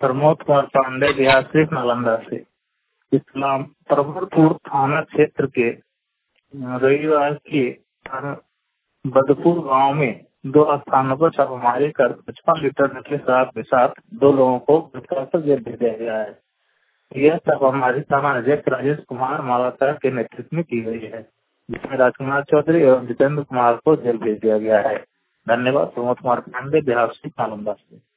प्रमोद कुमार पांडे, बिहार से, नालंदा से। इस्लाम प्रवरपुर थाना क्षेत्र के रविवार के बदपुर गांव में 2 स्थानों पर छापेमारी कर 55 लीटर नकली शराब के साथ 2 लोगों को गिरफ्तार कर जेल भेज दिया गया है। यह छापेमारी थाना अध्यक्ष राजेश कुमार मालाकर के नेतृत्व में की गई है, जिसमें राजकुमार चौधरी एवं जितेंद्र कुमार को जेल भेज दिया गया है। धन्यवाद। प्रमोद कुमार पांडे, बिहार से, नालंदा से।